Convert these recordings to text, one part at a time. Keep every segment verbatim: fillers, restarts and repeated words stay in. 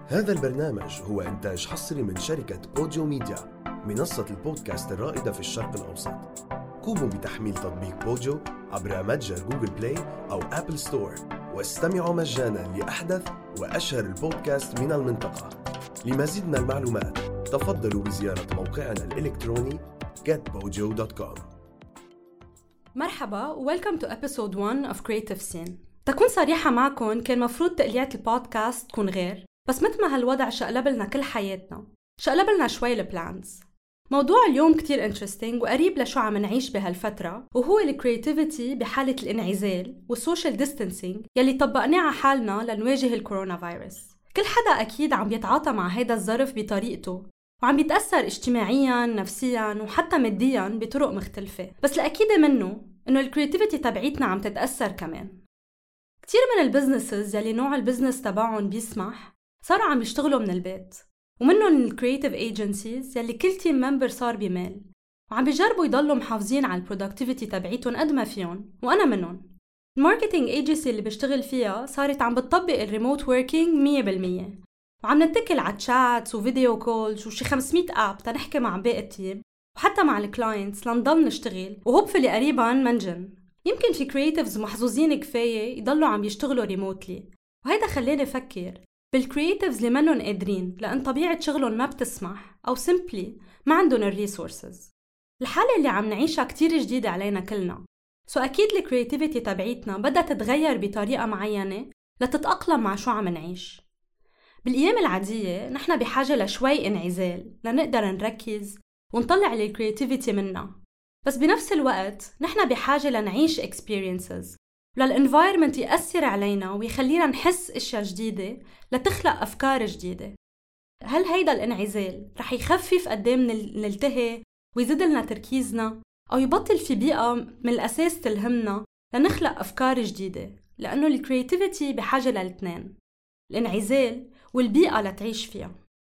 هذا البرنامج هو إنتاج حصري من شركة أوديو ميديا، منصة البودكاست الرائدة في الشرق الأوسط. قوموا بتحميل تطبيق بوديو عبر متجر جوجل بلاي أو أبل ستور، واستمعوا مجاناً لأحدث وأشهر البودكاست من المنطقة. لمزيد من المعلومات تفضلوا بزيارة موقعنا الإلكتروني get podio dot com. مرحبا و welcome to episode one of Creative Scene. تكون صريحة معكم، كان مفروض تقليعة البودكاست تكون غير، بس مثل ما هالوضع شقلب لنا كل حياتنا، شقلب لنا شوي البلانز. موضوع اليوم كتير interesting وقريب لشو عم نعيش بهالفترة، وهو الكرياتيفيتي بحالة الانعزال والسوشيال ديستانسينج يلي طبقناه على حالنا لنواجه الكورونا فيروس. كل حدا أكيد عم يتعاطى مع هيدا الظرف بطريقته، وعم يتأثر اجتماعياً، نفسياً، وحتى مادياً بطرق مختلفة. بس الأكيد منه إنه الكرياتيفيتي تبعيتنا عم تتأثر كمان. كتير من البزنسز يلي نوع البزنس تبعهم بيسمح صاروا عم يشتغلوا من البيت، ومنهم الكرياتيف ايجنسيز يلي كل تيم ممبر صار بمال وعم بيجربوا يضلوا محافظين على البرودكتيفيتي تبعيتهم قد ما فيهم، وأنا منهم. الماركتينج ايجنسي اللي بشتغل فيها صارت عم بتطبق الريموت وركينج مية بالمية، وعم نتكل على تشاتس وفيديو كولز وشي خمسمية اب تنحكي مع باقي التيم وحتى مع الكلاينتس لنضل نشتغل، وهوبفلي قريباً منجن. يمكن في كرياتيفز محظوظين كفاية يضلوا عم يشتغلوا ريموتلي، وهيدا خلاني أفكر بالكرياتيفز اللي منهم قادرين لأن طبيعة شغلهم ما بتسمح أو سيمبلي ما عندهم الريسورسز. الحالة اللي عم نعيشها كتير جديدة علينا كلنا، سو أكيد الكرياتيفيتي تبعيتنا بدها تتغير بطريقة معينة لتتأقلم مع شو عم نعيش. بالأيام العادية نحن بحاجة لشوي انعزال لنقدر نركز ونطلع الكرياتيفيتي منا، بس بنفس الوقت نحن بحاجة لنعيش experiences للانفايرمنت يأثر علينا ويخلينا نحس اشياء جديدة لتخلق أفكار جديدة. هل هيدا الانعزال رح يخفف قدام نلتهي ويزيد لنا تركيزنا، أو يبطل في بيئة من الأساس تلهمنا لنخلق أفكار جديدة؟ لأنه الكرياتيفيتي بحاجة للاثنين، الانعزال والبيئة لتعيش فيها.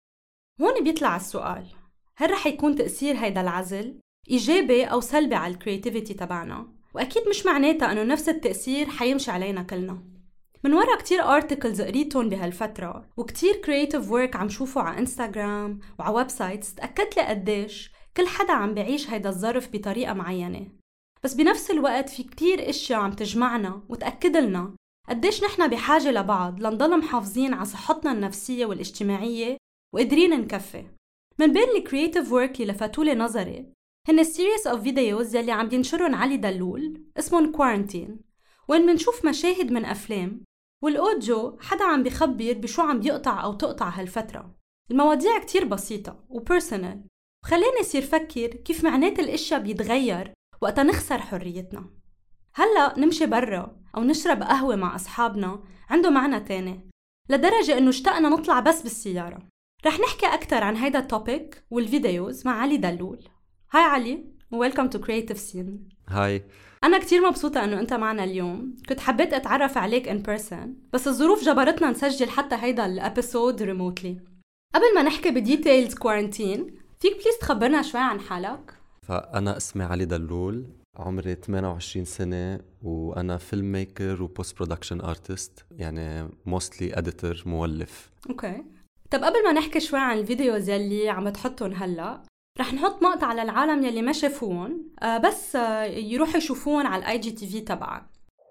هون بيطلع السؤال، هل رح يكون تأثير هيدا العزل إيجابي أو سلبي على الكرياتيفيتي تبعنا؟ وأكيد مش معناتها أنه نفس التأثير حيمشي علينا كلنا. من وراء كتير articles قريتهم بهالفترة وكتير creative work عم شوفه على انستغرام وعلى ويب سايتس، تأكدت لي قديش كل حدا عم بيعيش هيدا الظرف بطريقة معينة، بس بنفس الوقت في كتير اشياء عم تجمعنا وتأكد لنا قديش نحن بحاجة لبعض لنضل محافظين على صحتنا النفسية والاجتماعية وقادرين نكفي. من بين الكرياتيف work اللي لفتولي نظري هن السيريس of videos يلي عم ينشرون علي دلول اسمهم كوارنتين، وين منشوف مشاهد من أفلام والأوديو حدا عم بيخبر بشو عم بيقطع أو تقطع هالفترة. المواضيع كتير بسيطة وبيرسونال، وخليني يصير فكر كيف معنات الاشياء بيتغير وقتا نخسر حريتنا. هلأ نمشي برا أو نشرب قهوة مع أصحابنا عنده معنى تاني، لدرجة إنه اشتقنا نطلع بس بالسيارة. رح نحكي أكتر عن هيدا التوبيك والفيديوز مع علي دلول. هاي علي، ويلكم تو كرياتيف سين. هاي، أنا كتير مبسوطة إنه أنت معنا اليوم. كنت حبيت أتعرف عليك in person، بس الظروف جبرتنا نسجل حتى هيدا الابيسود ريموتلي. قبل ما نحكي بديتيلز كوارنتين، فيك بليز تخبرنا شوي عن حالك؟ فأنا اسمي علي دلول، عمري ثمانية وعشرين سنة، وأنا فيلم ميكر وبوست برودكشن ارتست، يعني موستلي اديتور، مولف. اوكي، طب قبل ما نحكي شوي عن الفيديوز يلي عم تحطهم هلا، رح نحط مقطع على العالم يلي ما شافوهم، آه بس آه يروحوا يشوفوهم على الاي جي تي في تبعك.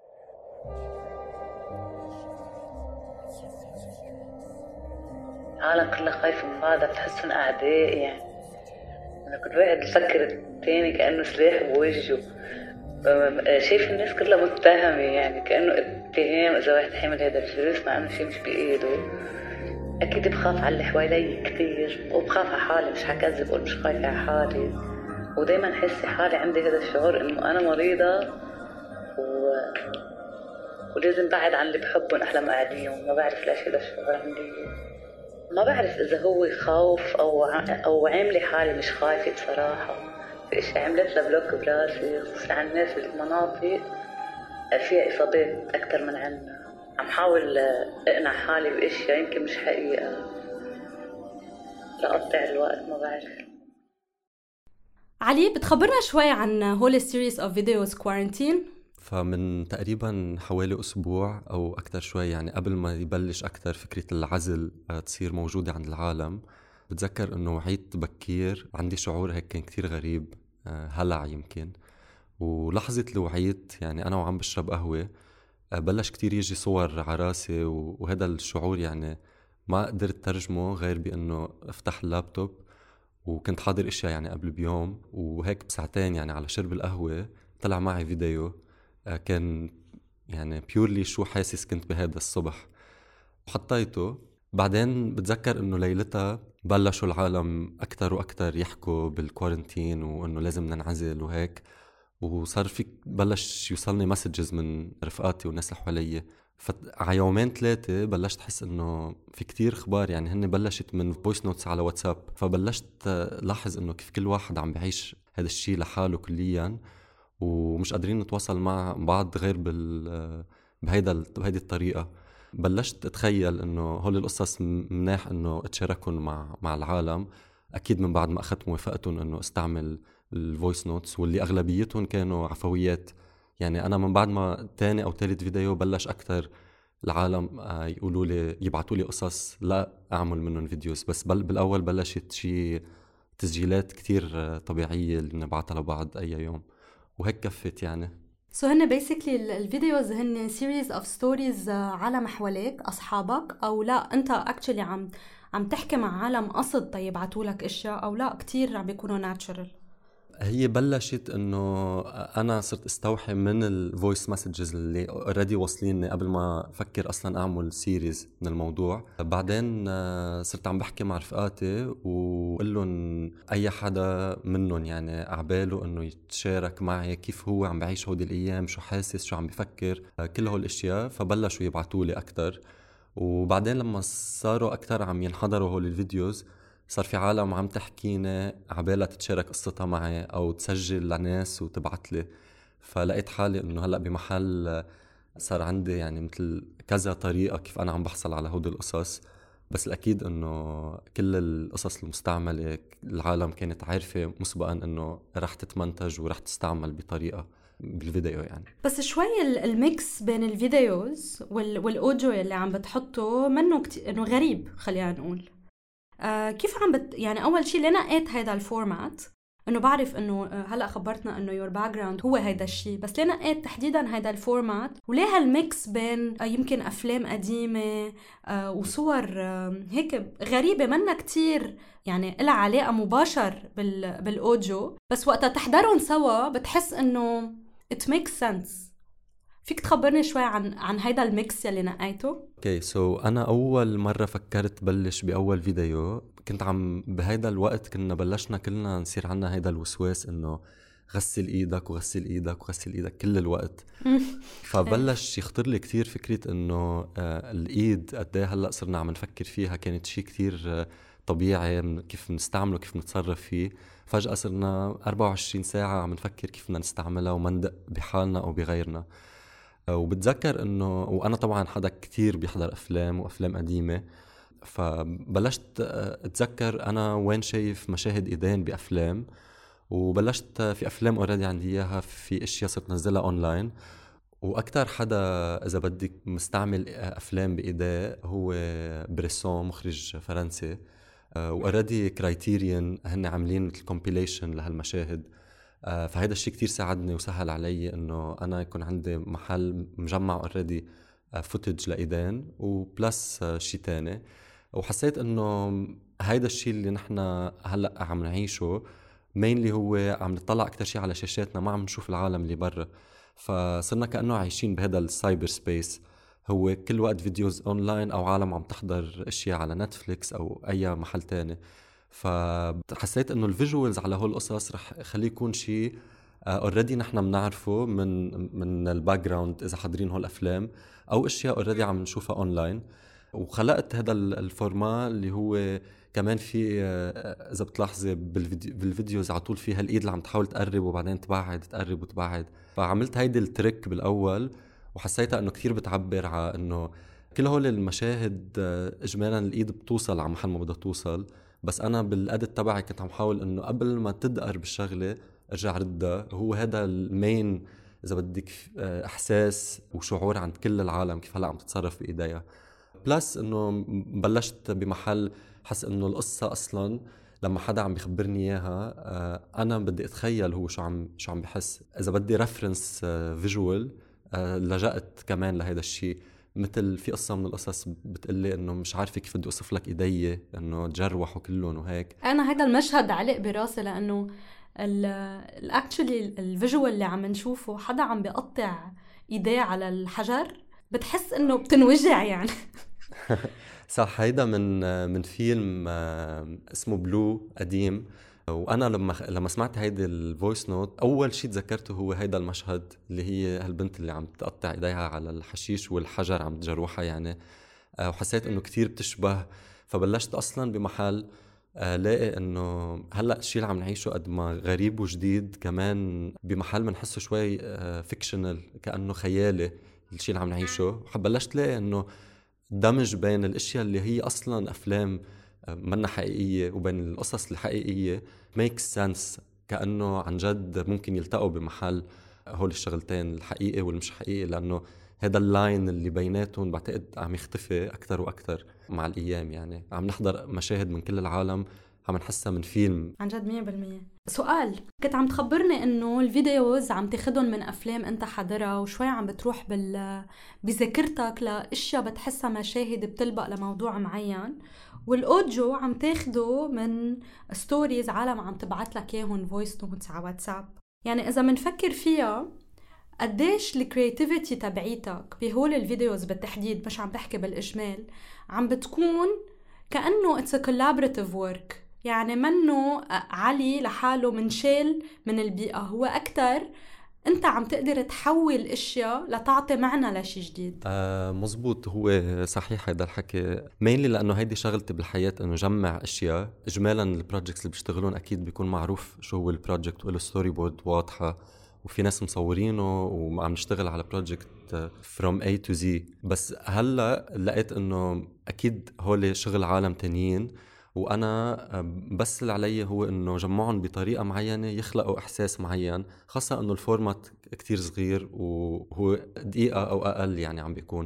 العالم كلها خايفة من بعضها، بتحسن أعداء. يعني أنا كل واحد بفكر التاني كأنه سلاح بوجهه. شايف الناس كلها متهمة، يعني كأنه اتهام إذا واحد حامل هذا الفيروس مع إنه شيء مش بإيده. أكيد بخاف على اللي حوالي كتير، وبخاف على حالي، مش حكذب أقول مش خايفة على حالي. ودايما حسي حالي عندي هذا الشعور إنه أنا مريضة و... ولازم بعد عن اللي بحبهم أحلى ما أعديهم. ما بعرف ليش هذا الشعور عندي، ما بعرف إذا هو خوف أو ع... أو عاملة حالي مش خايفة بصراحة. في إشياء عملت لها بلوك براسي، خصوصا عن الناس بالمناطق فيها إصابات أكتر من عنا. عم حاول اقنع حالي باشياء يمكن مش حقيقة لأقطع الوقت. ما بعرف. علي، بتخبرنا شوي عن هول السيريز اوف فيديوز كوارنتين؟ فمن تقريبا حوالي أسبوع أو أكتر شوي، يعني قبل ما يبلش أكتر فكرة العزل تصير موجودة عند العالم، بتذكر أنه وعيت بكير عندي شعور هيك كان كتير غريب، هلع يمكن. ولحظة اللي وعيت يعني أنا وعم بشرب قهوة بلش كتير يجي صور عراسي، وهذا الشعور يعني ما قدرت ترجمه غير بأنه افتح اللابتوب وكنت حاضر اشياء يعني قبل بيوم، وهيك بساعتين يعني على شرب القهوة طلع معي فيديو كان يعني بيورلي شو حاسس كنت بهذا الصبح، وحطيته. بعدين بتذكر انه ليلتها بلشوا العالم اكتر واكتر يحكوا بالكوارنتين وانه لازم ننعزل وهيك، وصار فيك بلش يوصلني مسجز من رفقاتي والناس اللي حوالي. فعلى يومين ثلاثة بلشت أحس إنه في كتير أخبار، يعني هن بلشت من فويس نوتس على واتساب، فبلشت لاحظ إنه كيف كل واحد عم بعيش هذا الشيء لحاله كليا، ومش قادرين نتواصل مع بعض غير بال بهيدا بهيدي الطريقة. بلشت أتخيل إنه هول القصص مناح إنه أتشاركهم مع مع العالم، أكيد من بعد ما أخذت موافقتهم إنه استعمل الفويس نوتس، واللي أغلبيتهم كانوا عفويات. يعني أنا من بعد ما تاني أو تالت فيديو بلش أكتر العالم يقولوا لي يبعتوا لي قصص لا أعمل منهم فيديوز، بس بل بالأول بلشت شي تسجيلات كتير طبيعية اللي نبعتها لبعض أي يوم، وهيك كفت يعني. سو so هن بيسيكلي الفيديوز هن سيريز اوف ستوريز عالم حواليك أصحابك، أو لا أنت اكشلي عم عم تحكي مع عالم قصد طيب يبعتوا لك اشياء، أو لا كتير عم بيكونوا ناتشرال؟ هي بلشت انه انا صرت استوحي من الفويس مسجز اللي اوريدي واصليني قبل ما افكر اصلا اعمل سيريز من الموضوع. بعدين صرت عم بحكي مع رفقاتي وقول لهم اي حدا منهم يعني عباله انه يتشارك معي كيف هو عم بعيش هودي الايام، شو حاسس، شو عم بفكر، كل هول الاشياء. فبلشوا يبعتوا لي اكثر، وبعدين لما صاروا اكثر عم ينحضروا هول الفيديوز صار في عالم عم تحكيني عبالها تتشارك قصتها معي أو تسجل لناس وتبعت لي. فلقيت حالي إنه هلأ بمحل صار عندي يعني مثل كذا طريقة كيف أنا عم بحصل على هود القصص. بس الأكيد إنه كل القصص المستعملة العالم كانت عارفة مسبقاً إنه رح تتمنتج ورح تستعمل بطريقة بالفيديو يعني. بس شوي الميكس بين الفيديوز والأوديو اللي عم بتحطه منه كتير إنه غريب، خلينا نقول. آه كيف عم بت يعني أول شيء ليه نقيت هيدا الفورمات؟ إنه بعرف إنه هلأ خبرتنا إنه your background هو هيدا الشيء، بس ليه نقيت تحديداً هيدا الفورمات؟ وليه هالميكس بين آه يمكن أفلام قديمة آه وصور آه هيك غريبة منا كتير يعني إلها علاقة مباشر بال بالأوديو، بس وقتها تحضرهم سوا بتحس إنه it makes sense. فيك تخبرني شوي عن عن هيدا الميكس يلي نقيته؟ اوكي okay, سو so انا اول مره فكرت بلش باول فيديو كنت عم بهيدا الوقت كنا بلشنا كلنا نصير عنا هيدا الوسواس انه غسل ايدك وغسل ايدك وغسل ايدك كل الوقت. فبلش يخطر لي كتير فكره انه آه الايد قد ايه هلا صرنا عم نفكر فيها كانت شيء كتير آه طبيعي كيف نستعمله كيف نتصرف فيه. فجاه صرنا أربعة وعشرين ساعه عم نفكر كيف بدنا نستعملها وما ندق بحالنا او بغيرنا. وبتذكر انه وانا طبعا حدا كتير بيحضر افلام وافلام قديمه، فبلشت اتذكر انا وين شايف مشاهد ايدين بافلام، وبلشت في افلام اوريدي عندي اياها في اشياء صرت نزلها اونلاين. واكثر حدا اذا بدك مستعمل افلام بايديه هو بريسون، مخرج فرنسي، واوريدي كرايتيريان هن عاملين مثل كومبيليشن لهالمشاهد. فهذا الشيء كتير ساعدني وسهل علي انه انا يكون عندي محل مجمع اوريدي فوتج لايدين وبلس شيء تاني. وحسيت انه هيدا الشيء اللي نحن هلا عم نعيشه مينلي هو عم نطلع اكثر شيء على شاشاتنا، ما عم نشوف العالم اللي برا. فصرنا كانه عايشين بهذا السايبر سبيس، هو كل وقت فيديوز اونلاين او عالم عم تحضر اشياء على نتفليكس او اي محل تاني. فحسيت انه الفيجوالز على هول القصص رح خليه يكون شيء اوريدي نحن بنعرفه من من الباك جراوند اذا حاضرين هول الافلام او اشياء اوريدي عم نشوفها اونلاين. وخلقت هذا الفورما اللي هو كمان في اذا بتلاحظي بالفيديو بالفيديوز على طول فيها الايد اللي عم تحاول تقرب وبعدين تبعد تقرب وتبعد. فعملت هيدي التريك بالاول وحسيتها انه كتير بتعبر على انه كل هول المشاهد اجمالا الايد بتوصل على محل ما بدها توصل، بس انا بالادت تبعي كنت عم حاول انه قبل ما تدقر بالشغله ارجع ردها. هو هذا المين إذا بدك إحساس وشعور عند كل العالم كيف هلأ عم تتصرف بإيديها. بلس إنه بلشت بمحل حس إنه القصة أصلاً لما حدا عم بيخبرني إياها أنا بدي أتخيل هو شو عم شو عم بحس. إذا بدي ريفرنس فيجوال لجأت كمان لهذا الشيء، مثل في قصة من القصص بتقلي إنه مش عارفة كيف بدي أوصف لك إيدي إنه تجروحوا كلهم وهيك. أنا هذا المشهد علق براسي لأنه الأكتشلي الفيجوال اللي عم نشوفه حدا عم بيقطع إيديه على الحجر، بتحس إنه بتنوجع يعني. صح. هيدا من من فيلم اسمه بلو قديم، وانا لما لما سمعت هيدي الفويس نوت اول شيء تذكرته هو هيدا المشهد اللي هي هالبنت اللي عم تقطع ايديها على الحشيش والحجر عم تجروحها يعني، وحسيت انه كتير بتشبه. فبلشت اصلا بمحل لاقي انه هلا الشيء اللي عم نعيشه قد ما غريب وجديد، كمان بمحل بنحسه شوي فيكشنال كانه خيالي الشيء اللي عم نعيشه. بلشت لاقي انه دمج بين الاشياء اللي هي اصلا افلام منها حقيقيه وبين القصص الحقيقيه makes sense، كانه عن جد ممكن يلتقوا بمحل هول الشغلتين الحقيقي والمش حقيقي، لانه هذا اللاين اللي بيناتهم بعتقد عم يختفي اكثر واكثر مع الايام. يعني عم نحضر مشاهد من كل العالم عم نحسها من فيلم عن جد مية بالمية. سؤال، كنت عم تخبرني انه الفيديوز عم تاخدهم من افلام انت حضرها وشوي عم بتروح بال بذاكرتك لاشياء بتحسها مشاهد بتلبق لموضوع معين، والاوديو عم تاخده من ستوريز عالم عم تبعت لك اياهم فويس نوتس على واتساب. يعني اذا منفكر فيها قديش الكرياتيفيتي تبعيتك بهول الفيديوز بالتحديد، مش عم بحكي بالاجمال، عم بتكون كأنه it's a collaborative work. يعني منه علي لحاله منشال من البيئة، هو أكتر أنت عم تقدر تحول اشياء لتعطي معنى لشي جديد. آه مزبوط. هو صحيح هيدا الحكي مينلي لأنه هيدي شغلتي بالحياة، أنه جمع اشياء. إجمالا البروجيكتس اللي بيشتغلون أكيد بيكون معروف شو هو البروجيكت وله ستوري بورد واضحة، وفي ناس مصورينه وعم نشتغل على بروجيكت from A to Z. بس هلأ لقيت أنه أكيد هولي شغل عالم تانيين، وأنا بس اللي علي هو أنه جمعهم بطريقة معينة يخلقوا إحساس معين، خاصة أنه الفورمات كتير صغير وهو دقيقة أو أقل يعني عم بيكون.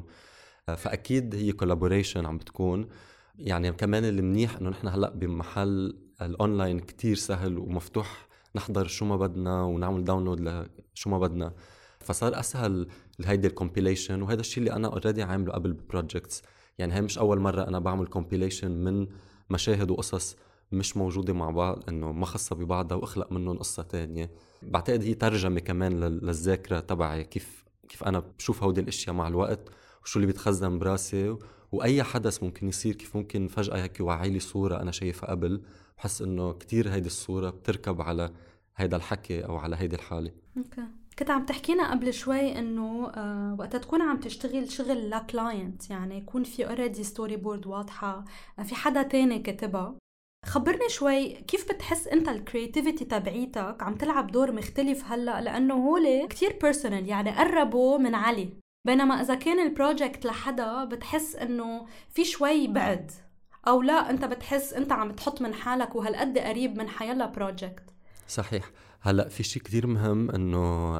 فأكيد هي collaboration عم بتكون. يعني كمان اللي منيح أنه نحن هلأ بمحل الأونلاين كتير سهل ومفتوح نحضر شو ما بدنا ونعمل داونلود لشو ما بدنا، فصار أسهل هيدي الكومبيليشن. وهذا الشيء اللي أنا already عامله قبل ببروجيكتس. يعني هي مش أول مرة أنا بعمل كومبيليشن من مشاهد وقصص مش موجودة مع بعض، إنه ما خصها ببعضها وأخلق منهم قصة تانية. بعتقد هي ترجمة كمان للذاكرة تبعي، كيف كيف أنا بشوف هودي الأشياء مع الوقت وشو اللي بيتخزن براسي، وأي حدث ممكن يصير كيف ممكن فجأة هيك يوعي لي صورة أنا شايفها قبل، بحس إنه كتير هيدي الصورة بتركب على هيدا الحكي أو على هيدي الحالة. أوكي. كنت عم تحكينا قبل شوي إنه آه وقت تكون عم تشتغل شغل لكلاينت، يعني يكون في already ستوري بورد واضحة، في حدا تاني كتبها. خبرني شوي كيف بتحس أنت الكرياتيفيتي تبعيتك عم تلعب دور مختلف هلأ، لأنه هولي كتير بيرسونال يعني قربوا من علي، بينما إذا كان البروجكت لحدا بتحس إنه في شوي بعد، أو لا أنت بتحس أنت عم تحط من حالك وهالقد قريب من حيلا بروجكت. صحيح. هلأ في شيء كتير مهم إنه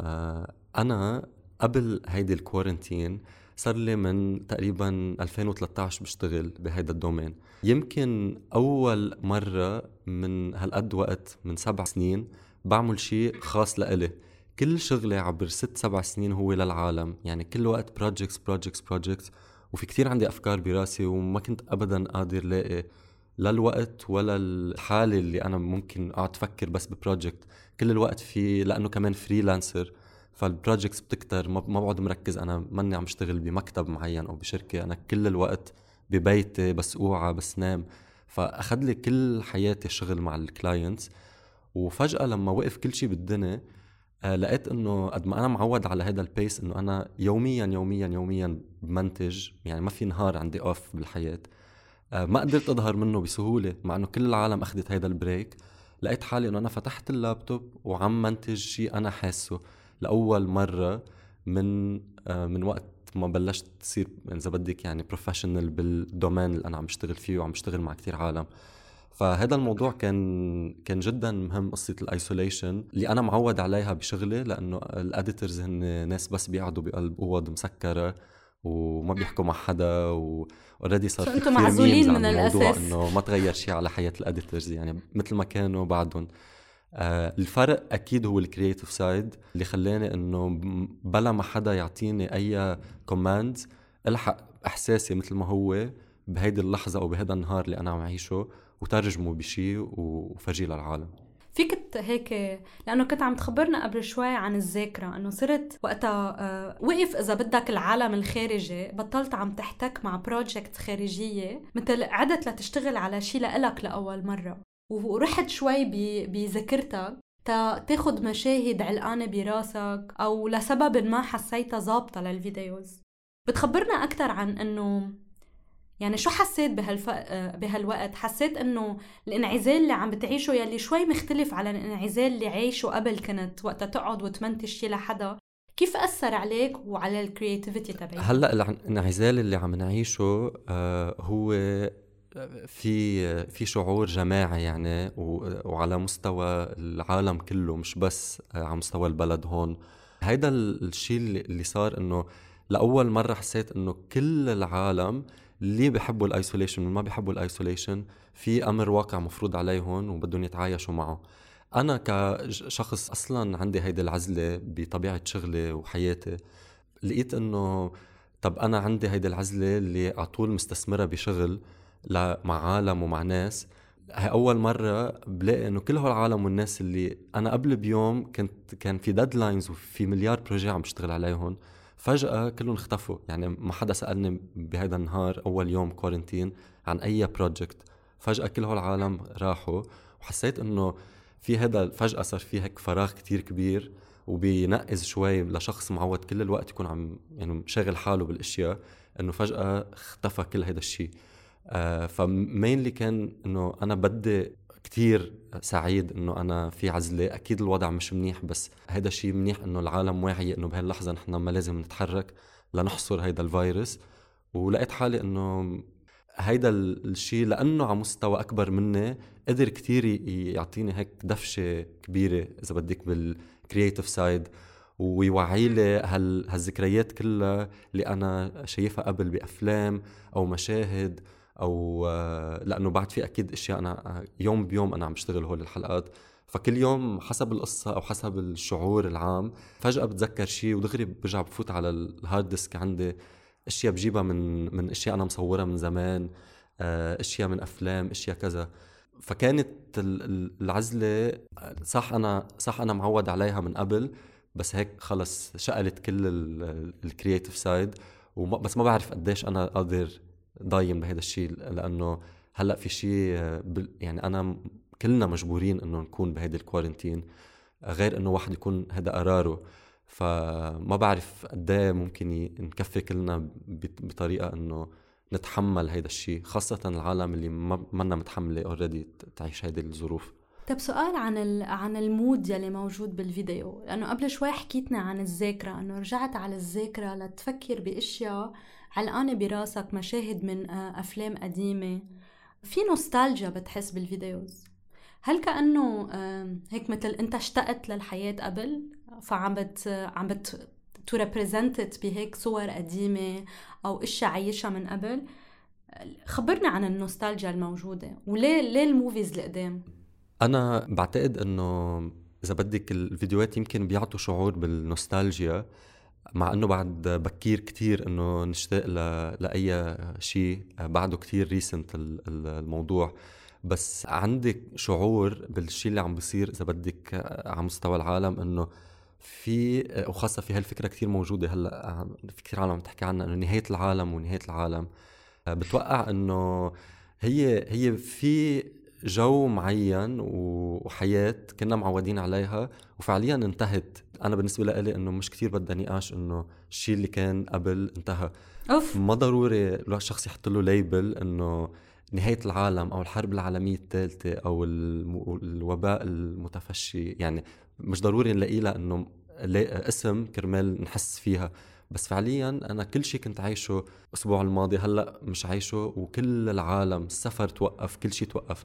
أنا قبل هيدي الكوارنتين صار لي من تقريبا ألفين وثلاثة عشر بشتغل بهيدا الدومين. يمكن أول مرة من هالقد وقت من سبع سنين بعمل شيء خاص لإلي. كل شغلي عبر ست سبع سنين هو للعالم، يعني كل وقت projects projects projects، وفي كتير عندي أفكار براسي وما كنت أبدا قادر لاقي لا الوقت ولا الحالة اللي أنا ممكن أقعد أفكر بس ببروجكت كل الوقت فيه، لأنه كمان فريلانسر فالبروجكتس بتكتر، ما بقعد مركز. أنا ماني عم اشتغل بمكتب معين أو بشركة، أنا كل الوقت ببيتي بس أوعى بس نام، فأخذ لي كل حياتي شغل مع الكلاينتس. وفجأة لما وقف كل شيء بالدنيا آه لقيت إنه قد ما أنا معود على هذا البيس إنه أنا يوميا يوميا يوميا بمنتج، يعني ما في نهار عندي أوف بالحياة. ما قدرت أظهر منه بسهولة مع أنه كل العالم أخذت هيدا البريك. لقيت حالي أنه أنا فتحت اللابتوب وعم منتج شيء أنا حاسه لأول مرة من من وقت ما بلشت تصير إذا بدك يعني بروفيشنال بالدومين اللي أنا عم بشتغل فيه وعم بشتغل مع كتير عالم. فهذا الموضوع كان كان جدا مهم، قصة الايسوليشن اللي انا معود عليها بشغلي، لانه الاديتورز هن ناس بس بيقعدوا بقلب اوض مسكرة وما بيحكوا مع حدا، واوريدي صار في كثير معزولين من الموضوع الاساس انه ما تغير شيء على حياة الاديتورز، يعني مثل ما كانوا بعدهم. آه الفرق اكيد هو الكرياتيف سايد اللي خلاني انه بلا ما حدا يعطيني اي كوماند الحق احساسي مثل ما هو بهيدي اللحظة او بهذا النهار اللي انا عم اعيشه، وترجمه بشيء وفرجيه للعالم. فيك هيك، لأنه كنت عم تخبرنا قبل شوي عن الذاكرة، أنه صرت وقتها آه وقف إذا بدك العالم الخارجي، بطلت عم تحتك مع بروجكت خارجية، مثل عدت لتشتغل على شيء لإلك لأول مرة، ورحت شوي بذاكرتك تا تاخد مشاهد علقانة براسك أو لسبب ما حسيتها ظابطة للفيديوز. بتخبرنا أكتر عن أنه يعني شو حسيت بهالف... بهالوقت؟ حسيت انه الانعزال اللي عم بتعيشه يلي شوي مختلف على الانعزال اللي عايشه قبل كنت وقتها تقعد وتمنتج شي لحدا، كيف أثر عليك وعلى الكرياتيفيتي تبعك؟ هلا الانعزال اللي عم نعيشه آه هو في في شعور جماعي يعني، وعلى مستوى العالم كله، مش بس على مستوى البلد هون. هيدا الشيء اللي صار انه لأول مرة حسيت انه كل العالم اللي بيحبوا الايسوليشن وما بيحبوا الايسوليشن في امر واقع مفروض عليهم وبدهم يتعايشوا معه. انا كشخص اصلا عندي هيدي العزلة بطبيعة شغلي وحياتي، لقيت انه طب انا عندي هيدي العزلة اللي على طول مستثمرة بشغل مع عالم ومع ناس. هي اول مرة بلاقي انه كل هالعالم والناس اللي انا قبل بيوم كنت كان في ديدلاينز وفي مليار بروجي عم بشتغل عليهم، فجأة كلهم اختفوا. يعني ما حدا سألني بهذا النهار أول يوم كورنتين عن أي بروجكت، فجأة كل هالعالم راحوا. وحسيت إنه في هذا فجأة صار في هيك فراغ كتير كبير، وبينقز شوي لشخص معود كل الوقت يكون عم يعني شاغل حاله بالأشياء، إنه فجأة اختفى كل هذا الشيء. آه فمين اللي كان إنه أنا بدي كتير سعيد إنه أنا في عزلة. أكيد الوضع مش منيح، بس هيدا الشيء منيح إنه العالم واعي إنه بهاللحظة نحن ما لازم نتحرك لنحصر هيدا الفيروس. ولقيت حالي إنه هيدا الشيء لأنه على مستوى أكبر مني قدر كتير يعطيني هيك دفشة كبيرة إذا بدك بالكرياتيف سايد، ويوعي لي هال هالذكريات كلها اللي أنا شايفها قبل بأفلام أو مشاهد، أو لأنه بعد في أكيد أشياء أنا يوم بيوم أنا عم بشتغل هول الحلقات، فكل يوم حسب القصة أو حسب الشعور العام فجأة بتذكر شيء ودغري برجع بفوت على الهارد ديسك عندي أشياء بجيبها من من أشياء أنا مصورها من زمان، أشياء من أفلام، أشياء كذا. فكانت العزلة صح أنا صح أنا معود عليها من قبل، بس هيك خلص شقلت كل الكرياتيف سايد. بس ما بعرف قديش أنا قادر ضايم بهذا الشيء، لأنه هلأ في شيء يعني أنا كلنا مجبورين إنه نكون بهذا الكوارنتين، غير إنه واحد يكون هذا قراره. فما بعرف قديه ممكن نكفي كلنا بطريقة إنه نتحمل هذا الشيء، خاصة العالم اللي ما منا متحملة أوريدي تعيش هذه الظروف. طب سؤال عن عن المود يلي موجود بالفيديو، لأنه قبل شوي حكيتنا عن الذاكرة، إنه رجعت على الذاكرة لتفكر بأشياء علقانة براسك، مشاهد من أفلام قديمة، في نوستالجيا بتحس بالفيديوز. هل كأنه هيك مثل أنت اشتقت للحياة قبل فعم بت عم بت تو ريبريزنتت بهيك صور قديمة أو إشياء عايشها من قبل؟ خبرنا عن النوستالجيا الموجودة، وليه ليه الموفيز القدام؟ أنا بعتقد إنه إذا بدك الفيديوهات يمكن بيعطوا شعور بالنوستالجيا، مع إنه بعد بكير كتير إنه نشتاق ل... لأي شيء، بعده كتير ريسنت الموضوع. بس عندك شعور بالشيء اللي عم بيصير إذا بدك على مستوى العالم، إنه في وخاصة في هالفكرة كتير موجودة هلأ، في كتير عالم تحكي عنها إنه نهاية العالم ونهاية العالم. بتوقع إنه هي هي في جو معين وحياة كنا معودين عليها وفعليا انتهت. أنا بالنسبة لي إنه مش كتير بدأ نقاش إنه الشيء اللي كان قبل انتهى. أوف. ما ضروري الشخص يحط له ليبل إنه نهاية العالم أو الحرب العالمية الثالثة أو الوباء المتفشي، يعني مش ضروري نلاقي لها إنه اسم كرمال نحس فيها. بس فعليا أنا كل شيء كنت عايشه أسبوع الماضي هلأ مش عايشه، وكل العالم السفر توقف، كل شيء توقف.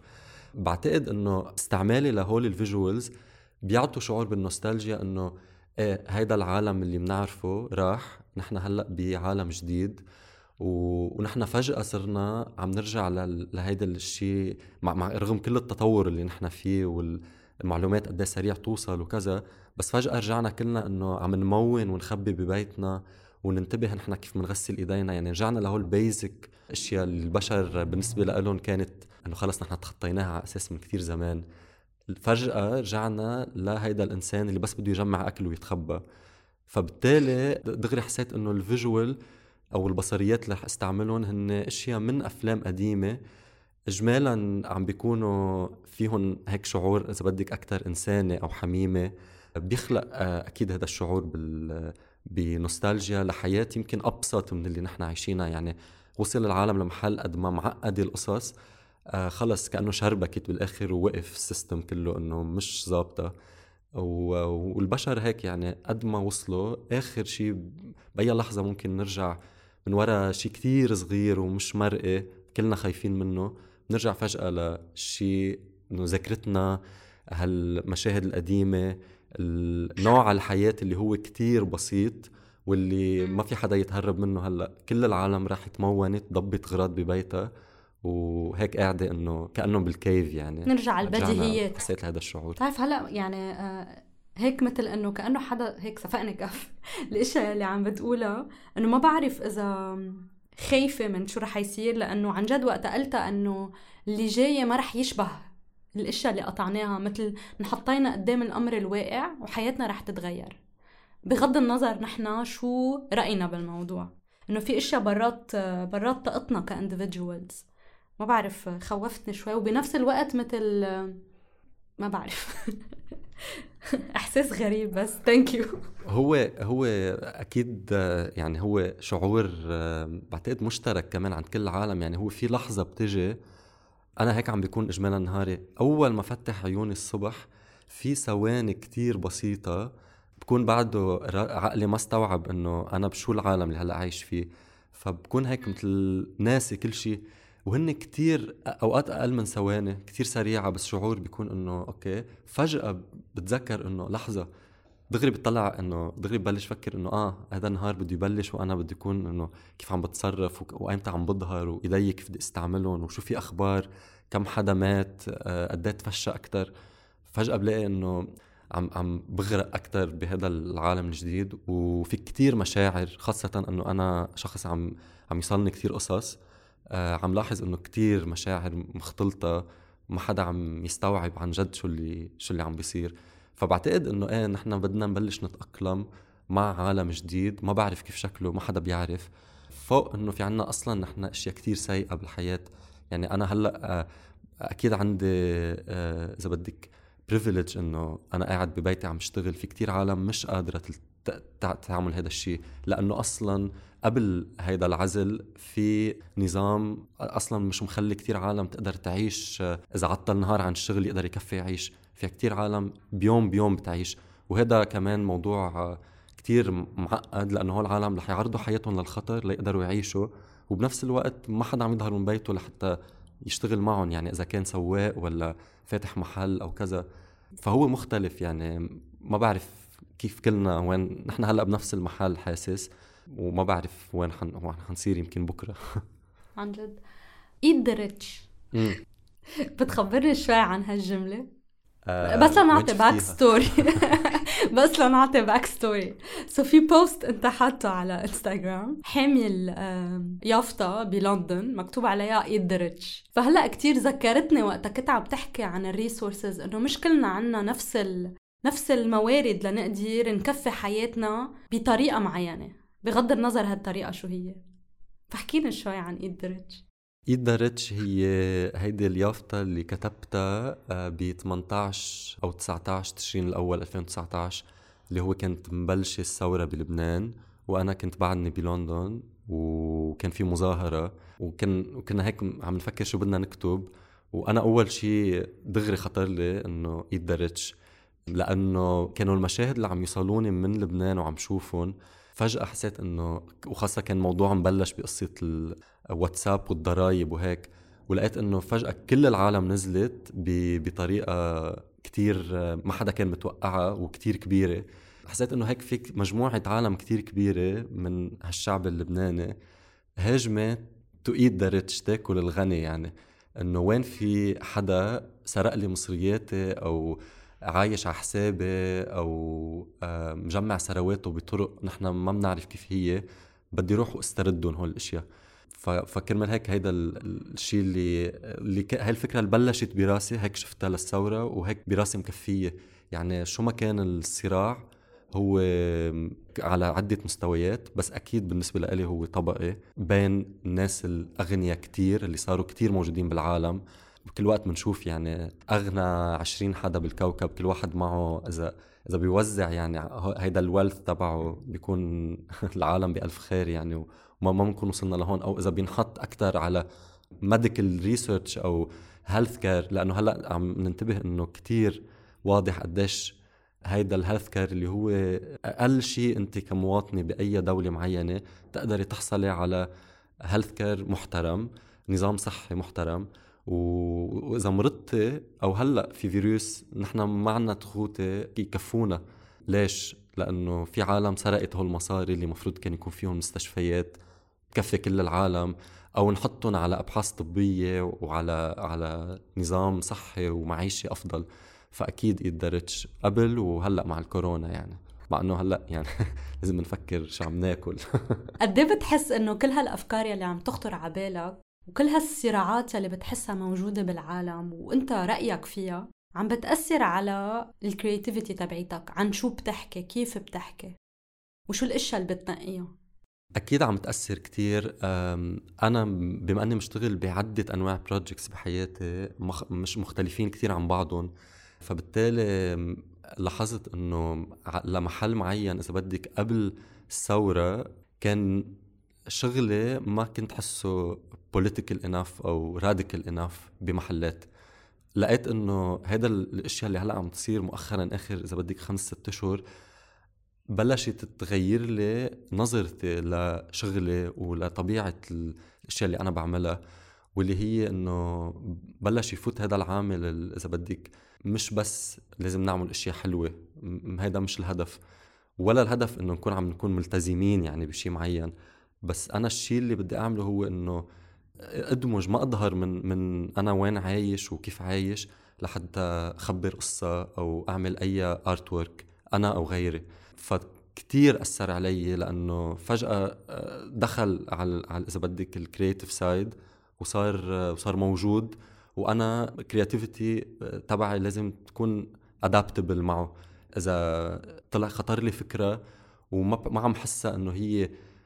بعتقد انه استعمالي لهول الفيجوالز بيعطوا شعور بالنوستالجيا، انه ايه هيدا العالم اللي بنعرفه راح، نحن هلأ بعالم جديد، ونحن فجأة صرنا عم نرجع لهيدا الشيء مع, مع رغم كل التطور اللي نحن فيه والمعلومات قد سريع توصل وكذا، بس فجأة رجعنا كلنا انه عم نمون ونخبي ببيتنا وننتبه نحن كيف منغسل ايدينا. يعني رجعنا لهول بيزك اشياء اللي البشر بالنسبة لهم كانت انه خلص نحن تخطيناها على اساس من كتير زمان. فجأة رجعنا لهيدا الانسان اللي بس بده يجمع اكل ويتخبى. فبالتالي دغري حسيت انه الفيجوال او البصريات اللي رح استعملهم هن اشياء من افلام قديمه، اجمالا عم بيكونوا فيهم هيك شعور اذا بدك اكثر انساني او حميمه، بيخلق اكيد هذا الشعور بال بنوستالجيا لحياه يمكن ابسط من اللي نحن عايشينها. يعني وصل العالم لمحل قد ما معقده القصص، آه خلص كانه شربكت بالاخر ووقف السيستم كله انه مش ظابطه، والبشر هيك يعني قد ما وصلوا آخر شيء بأي لحظة ممكن نرجع من وراء شيء كتير صغير ومش مرئي كلنا خايفين منه، نرجع فجأة لشيء إنه ذكرتنا هالمشاهد القديمة، النوع الحياة اللي هو كتير بسيط واللي ما في حدا يتهرب منه. هلأ كل العالم راح تمونت ضبط غراض ببيتها وهيك قاعدة إنه كأنه بالكيف. يعني نرجع على البديهيات. حسيت هذا الشعور. تعرف هلأ يعني آه هيك مثل إنه كأنه حدا هيك صفقني كف الأشياء اللي عم بتقولها، إنه ما بعرف إذا خايفة من شو رح يصير، لأنه عن جد وقت قلتها إنه اللي جاي ما رح يشبه الأشياء اللي قطعناها، مثل نحطينا قدام الأمر الواقع وحياتنا رح تتغير بغض النظر نحنا شو رأينا بالموضوع. إنه في أشياء برات برات طاقتنا كانديفيدجوالز. ما بعرف خوفتني شوي، وبنفس الوقت مثل ما بعرف احساس غريب بس ثانك يو. هو هو اكيد يعني هو شعور بعتقد مشترك كمان عند كل العالم. يعني هو في لحظه بتجي انا هيك عم بيكون اجمالا نهاري اول ما فتح عيوني الصبح، في ثواني كتير بسيطه بكون بعده عقلي ما استوعب انه انا بشو العالم اللي هلا عايش فيه، فبكون هيك مثل ناسي كل شيء، وهن كتير أوقات أقل من ثواني كتير سريعة، بس شعور بيكون إنه أوكي. فجأة بتذكر إنه لحظة دغري بتطلع إنه دغري ببلش فكر إنه آه هذا النهار بده يبلش وأنا بدي يكون إنه كيف عم بتصرف وأيمتى عم بظهر وإيدي كيف بدي استعملهم وشو في أخبار، كم حدا مات، قديه تفشى أكتر. فجأة بلاقي إنه عم عم بغرق أكتر بهذا العالم الجديد، وفي كتير مشاعر، خاصة إنه أنا شخص عم عم يصلني كتير قصص، آه عم لاحظ انه كتير مشاعر مختلطة، ما حدا عم يستوعب عن جد شو اللي شو اللي عم بيصير. فبعتقد انه ايه نحن بدنا نبلش نتأقلم مع عالم جديد ما بعرف كيف شكله، ما حدا بيعرف، فوق انه في عنا اصلا نحن اشياء كتير سيئة بالحياة. يعني انا هلأ آه اكيد عندي آه اذا بدك privilege انه انا قاعد ببيتي عم اشتغل. في كتير عالم مش قادرة تعمل هذا الشيء، لانه اصلا قبل هيدا العزل في نظام أصلاً مش مخلي كتير عالم تقدر تعيش، إذا عطل نهار عن الشغل يقدر يكفي يعيش. في كتير عالم بيوم بيوم بتعيش، وهذا كمان موضوع كتير معقد، لأنه هول العالم رح يعرضوا حياتهم للخطر ليقدروا يعيشوا، وبنفس الوقت ما حدا عم يظهر من بيته لحتى يشتغل معهم، يعني إذا كان سواق ولا فاتح محل أو كذا. فهو مختلف. يعني ما بعرف كيف كلنا وين نحن هلأ بنفس المحل حاسس، وما بعرف وين حن... حنصير يمكن بكرة. عن جد eat the rich. بتخبرني شوي عن هالجملة؟ آه بس لنعطي باك ستوري بس لنعطي باك ستوري سو في بوست انت حاطه على انستغرام حامل يافطة بلندن مكتوب عليها eat the rich. فهلأ كتير ذكرتني وقتها كنت عم بتحكي عن الريسورسز، انه مش كلنا عنا نفس ال... نفس الموارد لنقدر نكفي حياتنا بطريقة معينة بغض النظر هالطريقة شو هي. فحكينا شوي عن eat the rich. eat the rich هي هيدي اليافطة اللي كتبتها ب ثمانية عشر أو تسعة عشر تشرين الأول ألفين وتسعة عشر، اللي هو كانت مبلشة الثورة بلبنان، وأنا كنت بعدني بلندن، وكان في مظاهرة، وكان وكنا هيك عم نفكر شو بدنا نكتب. وأنا أول شيء دغري خطر لي إنه eat the rich، لأنه كانوا المشاهد اللي عم يصلوني من لبنان وعم شوفهم. فجأة حسيت إنه، وخاصة كان موضوع مبلش بقصة الواتساب والضرايب وهيك، ولقيت انه فجأة كل العالم نزلت بطريقة كتير ما حدا كان متوقعها وكتير كبيرة. حسيت انه هيك فيك مجموعة عالم كتير كبيرة من هالشعب اللبناني هاجمت to eat the rich، تاكل الغني. يعني انه وين في حدا سرق لي مصرياتي او عايش على حسابي او مجمع ثرواته بطرق نحن ما بنعرف كيف هي، بدي روح واستردهم هول الاشياء. فكرمال هيك هيدا الشيء اللي اللي هاي الفكره اللي بلشت براسي هيك شفتها للثوره، وهيك براسي مكفيه. يعني شو ما كان الصراع هو على عدة مستويات، بس أكيد بالنسبة لي هو طبقي بين الناس الأغنياء كتير اللي صاروا كتير موجودين بالعالم. بكل وقت منشوف يعني أغنى عشرين حدا بالكوكب، كل واحد معه إذا إذا بيوزع يعني هيدا الوالث تبعه بيكون العالم بألف خير يعني، وما ما بنكون وصلنا لهون. أو إذا بينحط أكتر على medical research أو health care، لأنه هلأ عم ننتبه إنه كتير واضح قديش هيدا الهيلث كير اللي هو أقل شيء أنت كمواطنة بأي دولة معينة تقدري تحصلي على هيلث كير محترم، نظام صحي محترم. وإذا مرضتي أو هلأ في فيروس نحن ما عنا تخوتي يكفونا. ليش؟ لأنه في عالم سرقت هول المصاري اللي مفروض كان يكون فيهم مستشفيات تكفي كل العالم، أو نحطهم على أبحاث طبية وعلى على نظام صحي ومعيشة أفضل. فأكيد يدرج قبل وهلأ مع الكورونا يعني، مع أنه هلأ يعني لازم نفكر شو عم ناكل. قدي بتحس أنه كل هالأفكار يلي عم تخطر عبالك وكل هالصراعات يلي بتحسها موجودة بالعالم وانت رأيك فيها عم بتأثر على الكرياتيفيتي تبعيتك؟ عن شو بتحكي، كيف بتحكي، وشو الاشياء اللي بتنقيها؟ أكيد عم تأثر كتير. أنا بما أني مشتغل بعدة أنواع بروجيكتس بحياتي مش مختلفين كتير عن بعضهم، فبالتالي لاحظت أنه لمحل معين إذا بدك قبل الثورة كان شغلي ما كنت حسه political enough أو radical enough بمحلات. لقيت أنه هذا الاشياء اللي هلأ عم تصير مؤخرا آخر إذا بدك خمس ست أشهر بلشت تغير لي نظرتي لشغلي ولطبيعة الاشياء اللي أنا بعملها، واللي هي أنه بلش يفوت هذا العامل إذا بدك مش بس لازم نعمل اشياء حلوة، هذا مش الهدف، ولا الهدف انه نكون عم نكون ملتزمين يعني بشي معين. بس انا الشيء اللي بدي اعمله هو انه ادمج ما اظهر من من انا وين عايش وكيف عايش لحتى اخبر قصة او اعمل اي ارت وورك انا او غيري. فكتير اثر علي لانه فجأة دخل على على اذا بدك الكرياتيف سايد وصار وصار موجود، وانا كرياتيفيتي تبعي لازم تكون ادابتبل معه. اذا طلع خطر لي فكره وما ما عم حسها انه هي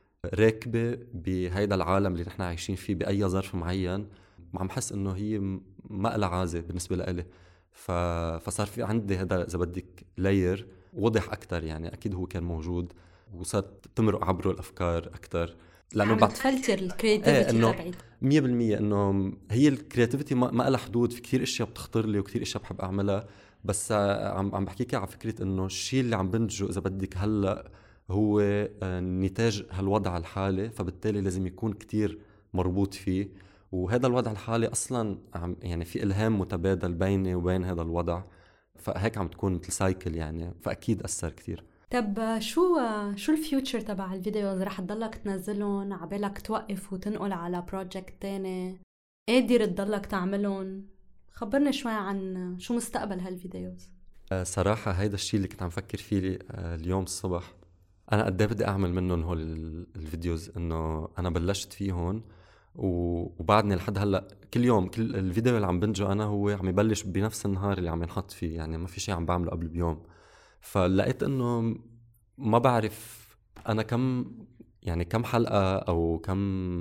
راكبه بهيدا العالم اللي نحن عايشين فيه باي ظرف معين، ما عم حس انه هي ما لها عازه بالنسبه لإلي. ف... فصار في عندي هذا اذا بدك لاير وضح اكثر. يعني اكيد هو كان موجود وصارت تمرق عبره الافكار اكثر، لانه عم تفلتر الكرياتيفيتي تبعيتك مية بالمية. انه هي الكرياتيفيتي ما لها حدود، في كثير اشياء بتخطر لي وكثير اشياء بحب اعملها. بس عم عم بحكيك على فكره انه الشيء اللي عم بنتجه اذا بدك هلا هو نتاج هالوضع الحالي، فبالتالي لازم يكون كتير مربوط فيه. وهذا الوضع الحالي اصلا عم يعني في الهام متبادل بيني وبين هذا الوضع، فهيك عم تكون مثل سايكل يعني. فاكيد اثر كتير. طب شو شو الفيوتشر تبع الفيديوز؟ رح تضلك تنزلهم عبالك توقف وتنقل على بروجكت تاني؟ قادر تضلك تعملهم؟ خبرنا شوي عن شو مستقبل هالفيديوز. صراحة هيدا الشيء اللي كنت عم فكر فيه اليوم الصبح. أنا قد بدي أعمل منهم هول الفيديوز، إنه أنا بلشت فيهم وبعدني لحد هلا كل يوم كل الفيديو اللي عم بنجو أنا هو عم يبلش بنفس النهار اللي عم ينحط فيه، يعني ما في شيء عم بعمله قبل بيوم. فلقيت إنه ما بعرف أنا كم يعني كم حلقة أو كم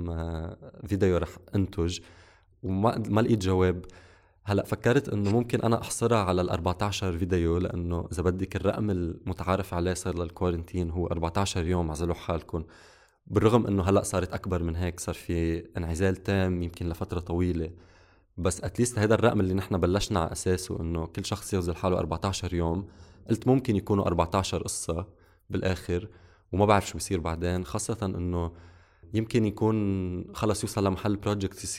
فيديو رح أنتج، وما ما لقيت جواب. هلأ فكرت إنه ممكن أنا أحصرها على الأربعة عشر فيديو، لأنه إذا بدك الرقم المتعارف عليه صار للكوارنتين هو أربعة عشر يوم. عزلوا حالكم، بالرغم إنه هلأ صارت أكبر من هيك، صار في انعزال تام يمكن لفترة طويلة. بس أتليست هذا الرقم اللي نحن بلشنا على أساسه إنه كل شخص يعزل حاله أربعة عشر يوم، قلت ممكن يكونوا أربعة عشر قصة بالآخر، وما بعرف شو بيصير بعدين. خاصة إنه يمكن يكون خلص يوصل لمحل بروجكت يصير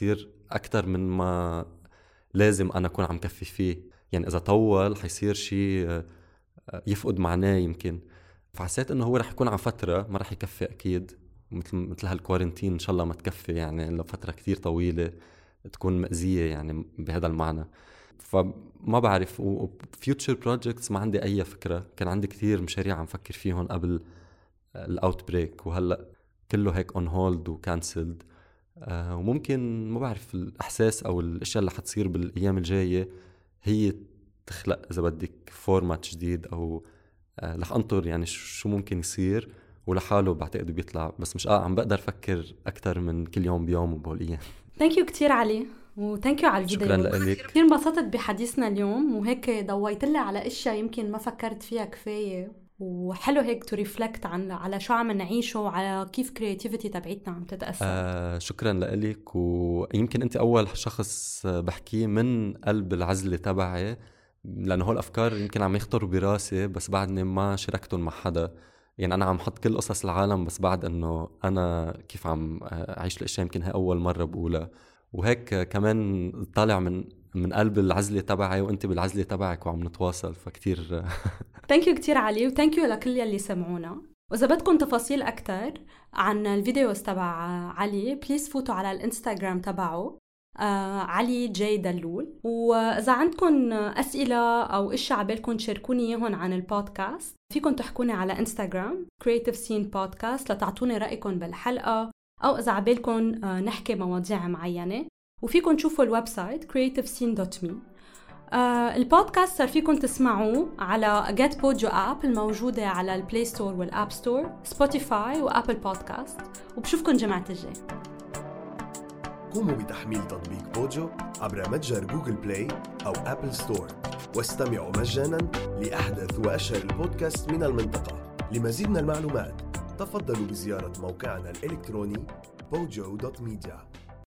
أكتر من ما لازم أنا أكون عم كفي فيه. يعني إذا طول حيصير شيء يفقد معناه يمكن. فحسيت إنه هو رح يكون عن فترة ما رح يكفي أكيد، مثل مثل هالكوارنتين إن شاء الله ما تكفي يعني لفترة كتير طويلة تكون مأزية يعني بهذا المعنى. فما بعرف. وفيوتشر بروجيكتس ما عندي أي فكرة. كان عندي كتير مشاريع عم فكر فيهم قبل الأوت بريك، وهلأ كله هيك on hold وكانسلد. آه وممكن ما بعرف الإحساس أو الأشياء اللي حتصير بالأيام الجاية هي تخلق إذا بدك فورمات جديد، أو آه رح أنطر يعني شو ممكن يصير ولحاله بعتقد بيطلع. بس مش آه عم بقدر أفكر أكتر من كل يوم بيوم وبهول الأيام. ثانك يو كتير علي، وثانك يو على الفيديو. شكرا لك كثير انبسطت بحديثنا اليوم، وهيك ضويت لي على اشياء يمكن ما فكرت فيها كفايه، وحلو هيك تو ريفلكت عن على شو عم نعيشه وعلى كيف كرياتيفيتي تبعتنا عم تتاثر. آه شكرا لك. ويمكن انت اول شخص بحكيه من قلب العزله تبعي، لانه هول الافكار يمكن عم يخطروا براسي بس بعدني ما شاركتهم مع حدا. يعني انا عم حط كل قصص العالم بس بعد انه انا كيف عم اعيش الاشياء يمكن هي اول مره بقولها. وهيك كمان طالع من من قلب العزله تبعي وانت بالعزله تبعك وعم نتواصل. فكتير ثانك يو كتير علي، وثانك يو لكل يلي سمعونا. واذا بدكم تفاصيل اكثر عن الفيديوز تبع علي بليز فوتوا على الانستغرام تبعه آه علي جي دلول. واذا عندكم اسئله او اشياء عبالكم تشاركوني اياهم عن البودكاست فيكم تحكوني على انستغرام Creative Scene Podcast لتعطوني رايكم بالحلقه، او اذا عبالكم آه نحكي مواضيع معينه. وفيكم تشوفوا الويب سايت creative scene dot me. آه البودكاست صار فيكم تسمعوه على Get Pojo app الموجودة على البلاي ستور والاب ستور، سبوتيفاي وابل بودكاست. وبشوفكم جمعة الجاي. قوموا بتحميل تطبيق بوجو عبر متجر جوجل بلاي أو أبل ستور، واستمعوا مجانا لأحدث وأشهر البودكاست من المنطقة. لمزيد من المعلومات تفضلوا بزيارة موقعنا الإلكتروني بوجو دوت ميديا.